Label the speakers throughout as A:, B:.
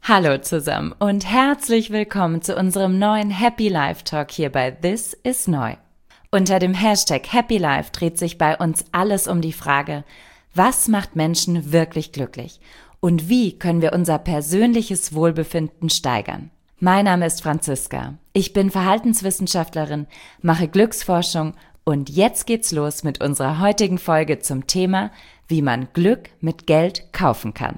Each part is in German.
A: Hallo zusammen und herzlich willkommen zu unserem neuen Happy Life Talk hier bei This is Neu. Unter dem Hashtag Happy Life dreht sich bei uns alles um die Frage, was macht Menschen wirklich glücklich und wie können wir unser persönliches Wohlbefinden steigern? Mein Name ist Franziska, ich bin Verhaltenswissenschaftlerin, mache Glücksforschung und jetzt geht's los mit unserer heutigen Folge zum Thema, wie man Glück mit Geld kaufen kann.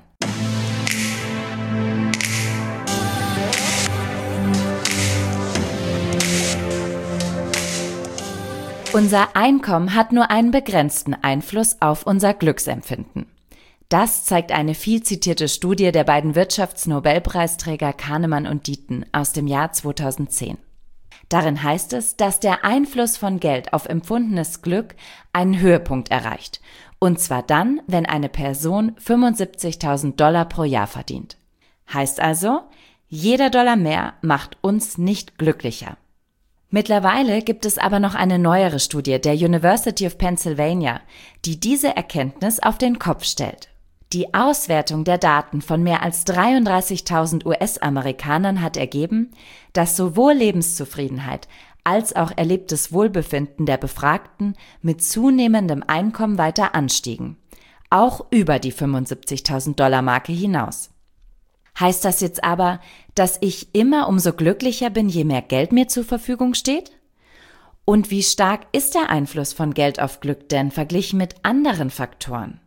A: Unser Einkommen hat nur einen begrenzten Einfluss auf unser Glücksempfinden. Das zeigt eine viel zitierte Studie der beiden Wirtschaftsnobelpreisträger Kahnemann und Dieten aus dem Jahr 2010. Darin heißt es, dass der Einfluss von Geld auf empfundenes Glück einen Höhepunkt erreicht. Und zwar dann, wenn eine Person $75.000 pro Jahr verdient. Heißt also, jeder Dollar mehr macht uns nicht glücklicher. Mittlerweile gibt es aber noch eine neuere Studie der University of Pennsylvania, die diese Erkenntnis auf den Kopf stellt. Die Auswertung der Daten von mehr als 33.000 US-Amerikanern hat ergeben, dass sowohl Lebenszufriedenheit als auch erlebtes Wohlbefinden der Befragten mit zunehmendem Einkommen weiter anstiegen, auch über die $75.000-Marke hinaus. Heißt das jetzt aber, dass ich immer umso glücklicher bin, je mehr Geld mir zur Verfügung steht? Und wie stark ist der Einfluss von Geld auf Glück denn verglichen mit anderen Faktoren?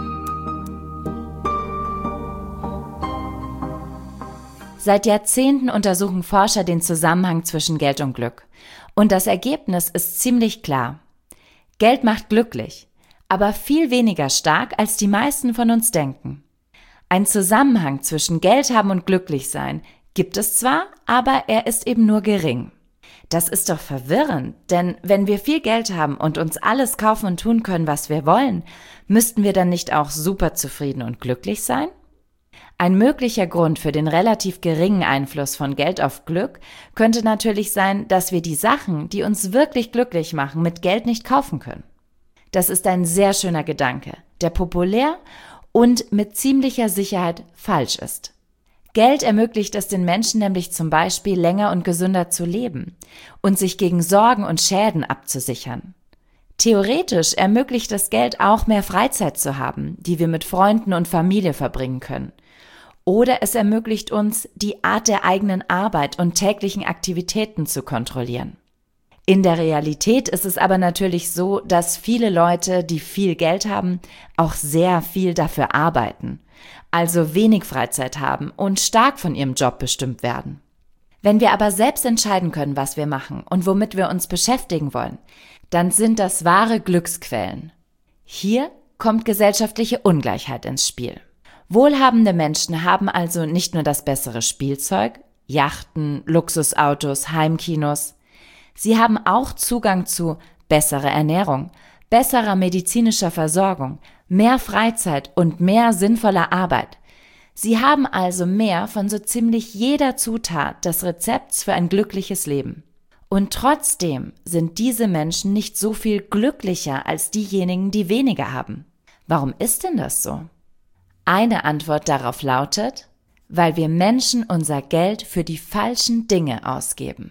A: Seit Jahrzehnten untersuchen Forscher den Zusammenhang zwischen Geld und Glück. Und das Ergebnis ist ziemlich klar. Geld macht glücklich, aber viel weniger stark, als die meisten von uns denken. Ein Zusammenhang zwischen Geld haben und glücklich sein gibt es zwar, aber er ist eben nur gering. Das ist doch verwirrend, denn wenn wir viel Geld haben und uns alles kaufen und tun können, was wir wollen, müssten wir dann nicht auch super zufrieden und glücklich sein? Ein möglicher Grund für den relativ geringen Einfluss von Geld auf Glück könnte natürlich sein, dass wir die Sachen, die uns wirklich glücklich machen, mit Geld nicht kaufen können. Das ist ein sehr schöner Gedanke, der populär und mit ziemlicher Sicherheit falsch ist. Geld ermöglicht es den Menschen nämlich zum Beispiel länger und gesünder zu leben und sich gegen Sorgen und Schäden abzusichern. Theoretisch ermöglicht das Geld auch mehr Freizeit zu haben, die wir mit Freunden und Familie verbringen können. Oder es ermöglicht uns, die Art der eigenen Arbeit und täglichen Aktivitäten zu kontrollieren. In der Realität ist es aber natürlich so, dass viele Leute, die viel Geld haben, auch sehr viel dafür arbeiten, also wenig Freizeit haben und stark von ihrem Job bestimmt werden. Wenn wir aber selbst entscheiden können, was wir machen und womit wir uns beschäftigen wollen, dann sind das wahre Glücksquellen. Hier kommt gesellschaftliche Ungleichheit ins Spiel. Wohlhabende Menschen haben also nicht nur das bessere Spielzeug, Yachten, Luxusautos, Heimkinos. Sie haben auch Zugang zu besserer Ernährung, besserer medizinischer Versorgung, mehr Freizeit und mehr sinnvoller Arbeit. Sie haben also mehr von so ziemlich jeder Zutat des Rezepts für ein glückliches Leben. Und trotzdem sind diese Menschen nicht so viel glücklicher als diejenigen, die weniger haben. Warum ist denn das so? Eine Antwort darauf lautet, weil wir Menschen unser Geld für die falschen Dinge ausgeben.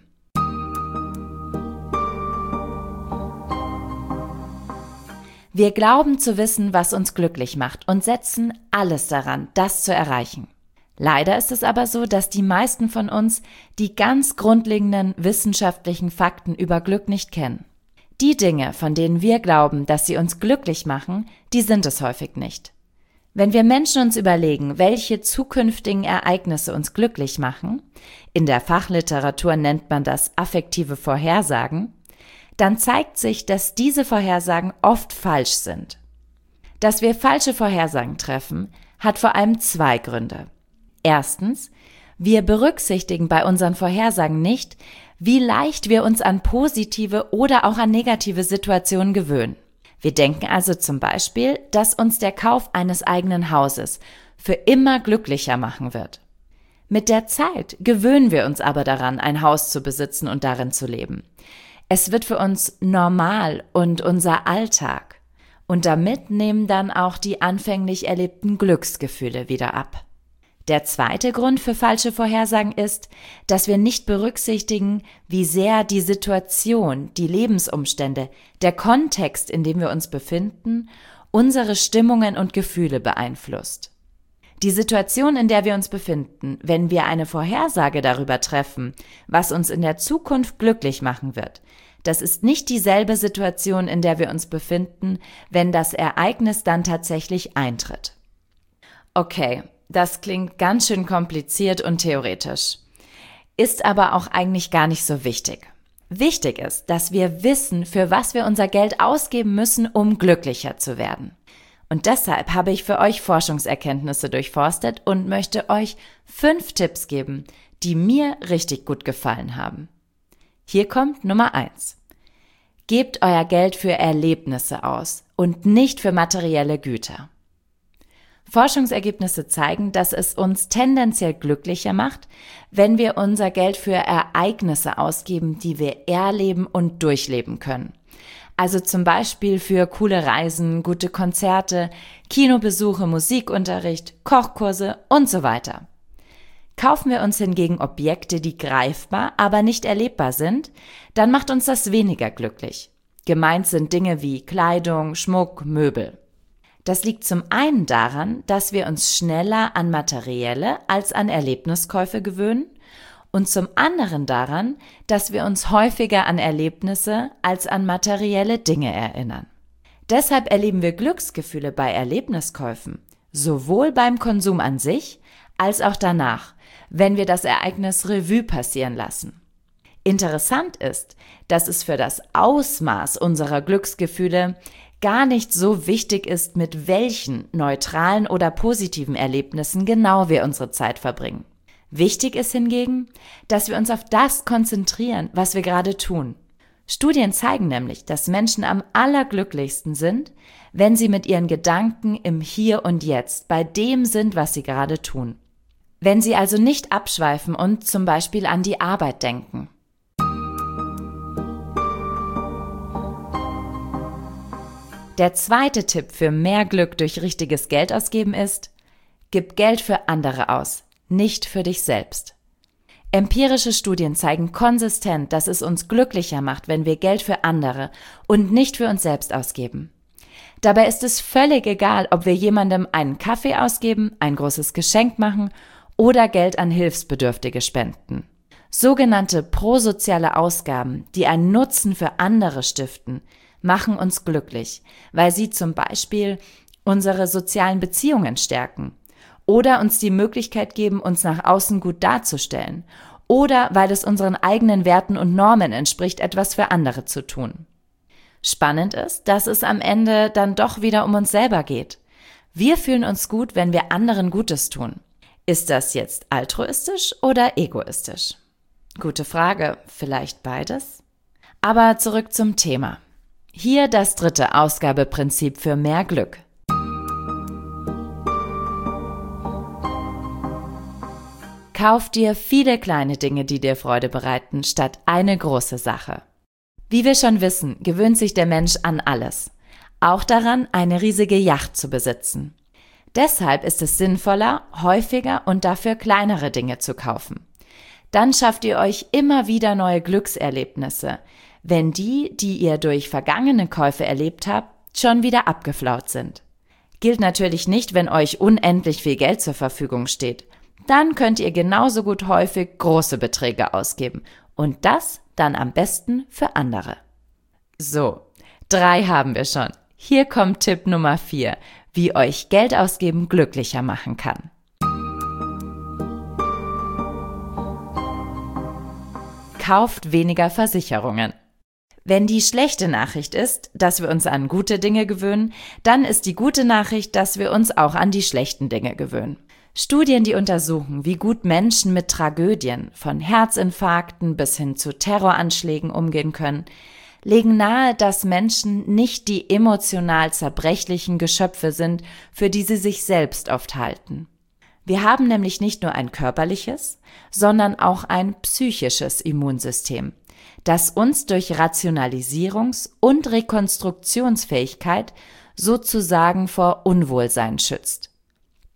A: Wir glauben zu wissen, was uns glücklich macht und setzen alles daran, das zu erreichen. Leider ist es aber so, dass die meisten von uns die ganz grundlegenden wissenschaftlichen Fakten über Glück nicht kennen. Die Dinge, von denen wir glauben, dass sie uns glücklich machen, die sind es häufig nicht. Wenn wir Menschen uns überlegen, welche zukünftigen Ereignisse uns glücklich machen, in der Fachliteratur nennt man das affektive Vorhersagen, dann zeigt sich, dass diese Vorhersagen oft falsch sind. Dass wir falsche Vorhersagen treffen, hat vor allem zwei Gründe. Erstens, wir berücksichtigen bei unseren Vorhersagen nicht, wie leicht wir uns an positive oder auch an negative Situationen gewöhnen. Wir denken also zum Beispiel, dass uns der Kauf eines eigenen Hauses für immer glücklicher machen wird. Mit der Zeit gewöhnen wir uns aber daran, ein Haus zu besitzen und darin zu leben. Es wird für uns normal und unser Alltag. Und damit nehmen dann auch die anfänglich erlebten Glücksgefühle wieder ab. Der zweite Grund für falsche Vorhersagen ist, dass wir nicht berücksichtigen, wie sehr die Situation, die Lebensumstände, der Kontext, in dem wir uns befinden, unsere Stimmungen und Gefühle beeinflusst. Die Situation, in der wir uns befinden, wenn wir eine Vorhersage darüber treffen, was uns in der Zukunft glücklich machen wird, das ist nicht dieselbe Situation, in der wir uns befinden, wenn das Ereignis dann tatsächlich eintritt. Okay, das klingt ganz schön kompliziert und theoretisch, ist aber auch eigentlich gar nicht so wichtig. Wichtig ist, dass wir wissen, für was wir unser Geld ausgeben müssen, um glücklicher zu werden. Und deshalb habe ich für euch Forschungserkenntnisse durchforstet und möchte euch 5 Tipps geben, die mir richtig gut gefallen haben. Hier kommt Nummer 1. Gebt euer Geld für Erlebnisse aus und nicht für materielle Güter. Forschungsergebnisse zeigen, dass es uns tendenziell glücklicher macht, wenn wir unser Geld für Ereignisse ausgeben, die wir erleben und durchleben können. Also zum Beispiel für coole Reisen, gute Konzerte, Kinobesuche, Musikunterricht, Kochkurse und so weiter. Kaufen wir uns hingegen Objekte, die greifbar, aber nicht erlebbar sind, dann macht uns das weniger glücklich. Gemeint sind Dinge wie Kleidung, Schmuck, Möbel. Das liegt zum einen daran, dass wir uns schneller an materielle als an Erlebniskäufe gewöhnen und zum anderen daran, dass wir uns häufiger an Erlebnisse als an materielle Dinge erinnern. Deshalb erleben wir Glücksgefühle bei Erlebniskäufen, sowohl beim Konsum an sich als auch danach, wenn wir das Ereignis Revue passieren lassen. Interessant ist, dass es für das Ausmaß unserer Glücksgefühle gar nicht so wichtig ist, mit welchen neutralen oder positiven Erlebnissen genau wir unsere Zeit verbringen. Wichtig ist hingegen, dass wir uns auf das konzentrieren, was wir gerade tun. Studien zeigen nämlich, dass Menschen am allerglücklichsten sind, wenn sie mit ihren Gedanken im Hier und Jetzt bei dem sind, was sie gerade tun. Wenn sie also nicht abschweifen und zum Beispiel an die Arbeit denken. Der zweite Tipp für mehr Glück durch richtiges Geld ausgeben ist: Gib Geld für andere aus, nicht für dich selbst. Empirische Studien zeigen konsistent, dass es uns glücklicher macht, wenn wir Geld für andere und nicht für uns selbst ausgeben. Dabei ist es völlig egal, ob wir jemandem einen Kaffee ausgeben, ein großes Geschenk machen oder Geld an Hilfsbedürftige spenden. Sogenannte prosoziale Ausgaben, die einen Nutzen für andere stiften, machen uns glücklich, weil sie zum Beispiel unsere sozialen Beziehungen stärken oder uns die Möglichkeit geben, uns nach außen gut darzustellen oder weil es unseren eigenen Werten und Normen entspricht, etwas für andere zu tun. Spannend ist, dass es am Ende dann doch wieder um uns selber geht. Wir fühlen uns gut, wenn wir anderen Gutes tun. Ist das jetzt altruistisch oder egoistisch? Gute Frage, vielleicht beides? Aber zurück zum Thema. Hier das dritte Ausgabeprinzip für mehr Glück. Kauf dir viele kleine Dinge, die dir Freude bereiten, statt eine große Sache. Wie wir schon wissen, gewöhnt sich der Mensch an alles. Auch daran, eine riesige Yacht zu besitzen. Deshalb ist es sinnvoller, häufiger und dafür kleinere Dinge zu kaufen. Dann schafft ihr euch immer wieder neue Glückserlebnisse, wenn die ihr durch vergangene Käufe erlebt habt, schon wieder abgeflaut sind. Gilt natürlich nicht, wenn euch unendlich viel Geld zur Verfügung steht. Dann könnt ihr genauso gut häufig große Beträge ausgeben und das dann am besten für andere. So, 3 haben wir schon. Hier kommt Tipp Nummer 4, wie euch Geld ausgeben glücklicher machen kann. Kauft weniger Versicherungen. Wenn die schlechte Nachricht ist, dass wir uns an gute Dinge gewöhnen, dann ist die gute Nachricht, dass wir uns auch an die schlechten Dinge gewöhnen. Studien, die untersuchen, wie gut Menschen mit Tragödien, von Herzinfarkten bis hin zu Terroranschlägen umgehen können, legen nahe, dass Menschen nicht die emotional zerbrechlichen Geschöpfe sind, für die sie sich selbst oft halten. Wir haben nämlich nicht nur ein körperliches, sondern auch ein psychisches Immunsystem, das uns durch Rationalisierungs- und Rekonstruktionsfähigkeit sozusagen vor Unwohlsein schützt.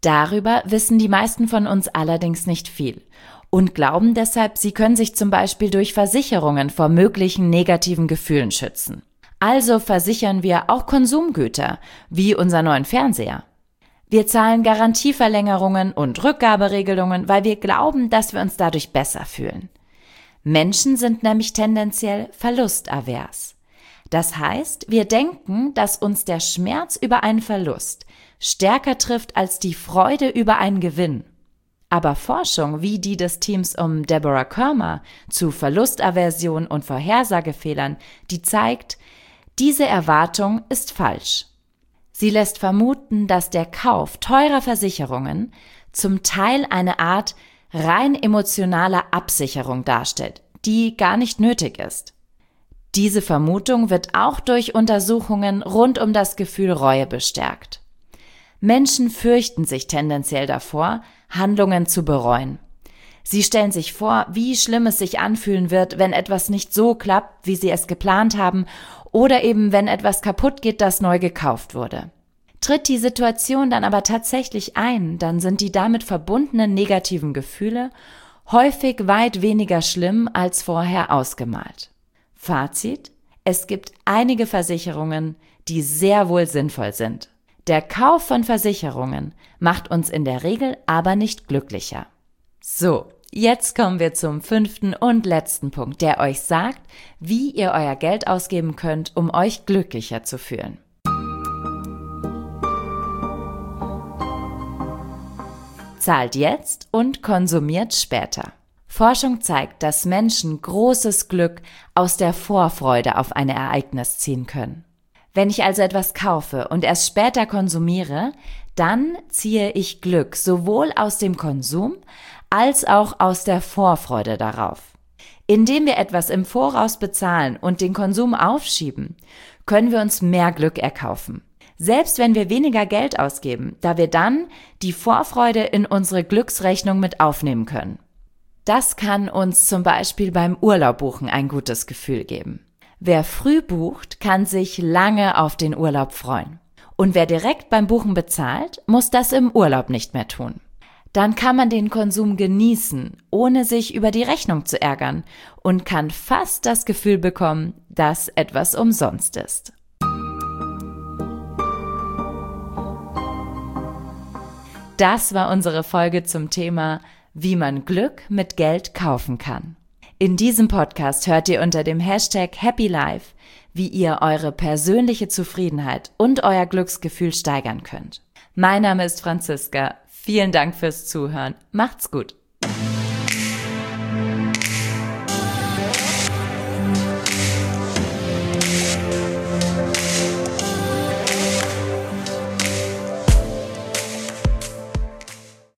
A: Darüber wissen die meisten von uns allerdings nicht viel und glauben deshalb, sie können sich zum Beispiel durch Versicherungen vor möglichen negativen Gefühlen schützen. Also versichern wir auch Konsumgüter, wie unseren neuen Fernseher. Wir zahlen Garantieverlängerungen und Rückgaberegelungen, weil wir glauben, dass wir uns dadurch besser fühlen. Menschen sind nämlich tendenziell verlustavers. Das heißt, wir denken, dass uns der Schmerz über einen Verlust stärker trifft als die Freude über einen Gewinn. Aber Forschung wie die des Teams um Deborah Kermer zu Verlustaversion und Vorhersagefehlern, die zeigt, diese Erwartung ist falsch. Sie lässt vermuten, dass der Kauf teurer Versicherungen zum Teil eine Art rein emotionaler Absicherung darstellt, die gar nicht nötig ist. Diese Vermutung wird auch durch Untersuchungen rund um das Gefühl Reue bestärkt. Menschen fürchten sich tendenziell davor, Handlungen zu bereuen. Sie stellen sich vor, wie schlimm es sich anfühlen wird, wenn etwas nicht so klappt, wie sie es geplant haben, oder eben wenn etwas kaputt geht, das neu gekauft wurde. Tritt die Situation dann aber tatsächlich ein, dann sind die damit verbundenen negativen Gefühle häufig weit weniger schlimm als vorher ausgemalt. Fazit: Es gibt einige Versicherungen, die sehr wohl sinnvoll sind. Der Kauf von Versicherungen macht uns in der Regel aber nicht glücklicher. So, jetzt kommen wir zum 5. und letzten Punkt, der euch sagt, wie ihr euer Geld ausgeben könnt, um euch glücklicher zu fühlen. Zahlt jetzt und konsumiert später. Forschung zeigt, dass Menschen großes Glück aus der Vorfreude auf ein Ereignis ziehen können. Wenn ich also etwas kaufe und erst später konsumiere, dann ziehe ich Glück sowohl aus dem Konsum als auch aus der Vorfreude darauf. Indem wir etwas im Voraus bezahlen und den Konsum aufschieben, können wir uns mehr Glück erkaufen. Selbst wenn wir weniger Geld ausgeben, da wir dann die Vorfreude in unsere Glücksrechnung mit aufnehmen können. Das kann uns zum Beispiel beim Urlaub buchen ein gutes Gefühl geben. Wer früh bucht, kann sich lange auf den Urlaub freuen. Und wer direkt beim Buchen bezahlt, muss das im Urlaub nicht mehr tun. Dann kann man den Konsum genießen, ohne sich über die Rechnung zu ärgern und kann fast das Gefühl bekommen, dass etwas umsonst ist. Das war unsere Folge zum Thema, wie man Glück mit Geld kaufen kann. In diesem Podcast hört ihr unter dem Hashtag #HappyLife, wie ihr eure persönliche Zufriedenheit und euer Glücksgefühl steigern könnt. Mein Name ist Franziska. Vielen Dank fürs Zuhören. Macht's gut.